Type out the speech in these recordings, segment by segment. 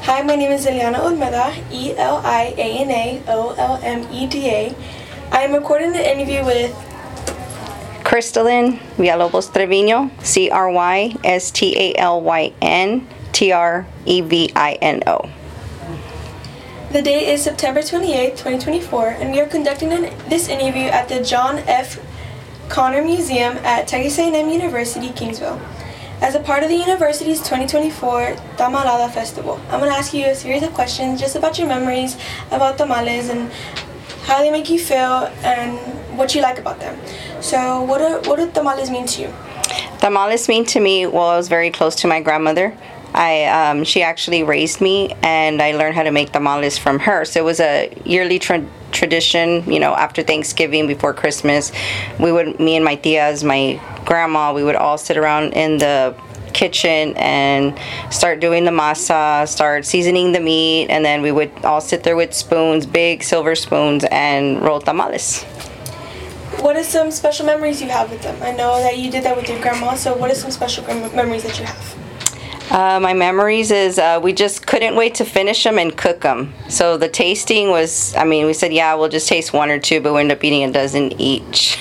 Hi, my name is Eliana Olmeda, Eliana Olmeda. I am recording the interview with Crystalyn Villalobos Trevino, Crystalyn Trevino. The date is September 28, 2024, and we are conducting this interview at the John F. Connor Museum at Texas A&M University, Kingsville. As a part of the university's 2024 Tamalada Festival, I'm going to ask you a series of questions just about your memories about tamales and how they make you feel and what you like about them. So what do tamales mean to you? Tamales mean to me, well, I was very close to my grandmother. She actually raised me, and I learned how to make tamales from her. So it was a yearly tradition, after Thanksgiving, before Christmas. Me and my tias, my grandma, we would all sit around in the kitchen and start doing the masa, start seasoning the meat, and then we would all sit there with spoons, big silver spoons, and roll tamales. What are some special memories you have with them? I know that you did that with your grandma, so what are some special memories that you have? My memories is we just couldn't wait to finish them and cook them. So the tasting was, we said, yeah, we'll just taste one or two, but we ended up eating a dozen each.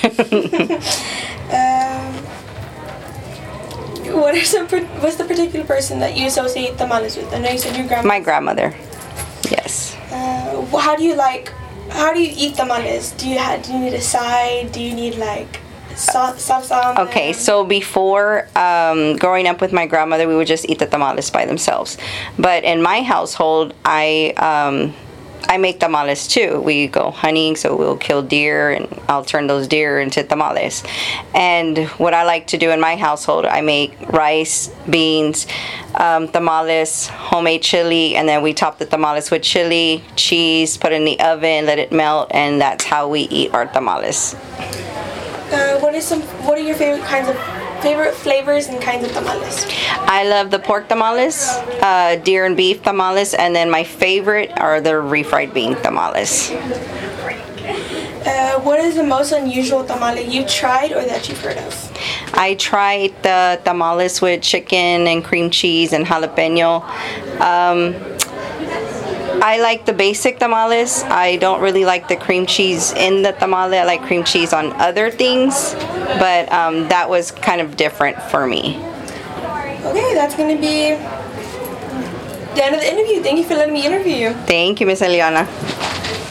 What's the particular person that you associate tamales with? I know you said your grandma. My grandmother, yes. How do you eat tamales? Do you need a side? Do you need salsa? Okay, so before growing up with my grandmother, we would just eat the tamales by themselves. But in my household, I make tamales too. We go hunting, so we'll kill deer, and I'll turn those deer into tamales. And what I like to do in my household, I make rice, beans, tamales, homemade chili, and then we top the tamales with chili, cheese, put it in the oven, let it melt, and that's how we eat our tamales. What are your favorite flavors and kinds of tamales? I love the pork tamales, deer and beef tamales, and then my favorite are the refried bean tamales. What is the most unusual tamale you've tried or that you've heard of? I tried the tamales with chicken and cream cheese and jalapeno. I like the basic tamales. I don't really like the cream cheese in the tamale. I like cream cheese on other things, but that was kind of different for me. Okay, that's going to be the end of the interview. Thank you for letting me interview you. Thank you, Miss Eliana.